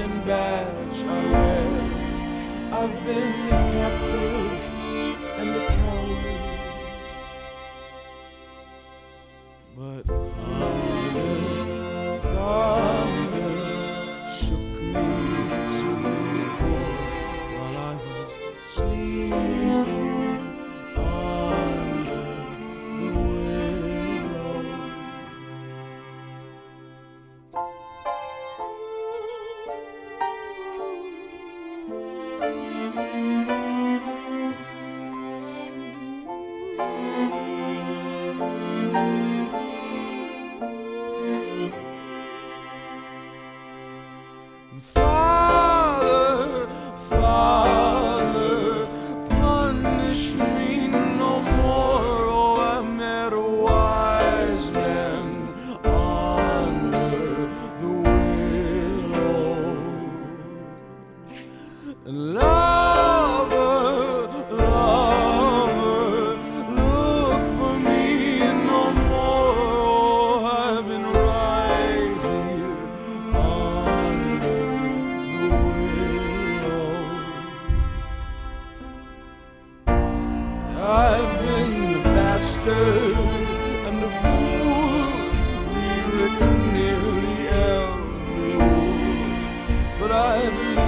and badge I wear. I've been the captive and the coward, but thunder shook me to the core while I was sleeping under the willow. Father, Father, punish me no more. Oh, I met a wise man under the willow. Lover, lover, look for me no more. Oh, I've been right here under the willow. I've been the bastard and the fool, rewritten nearly every rule, but I believe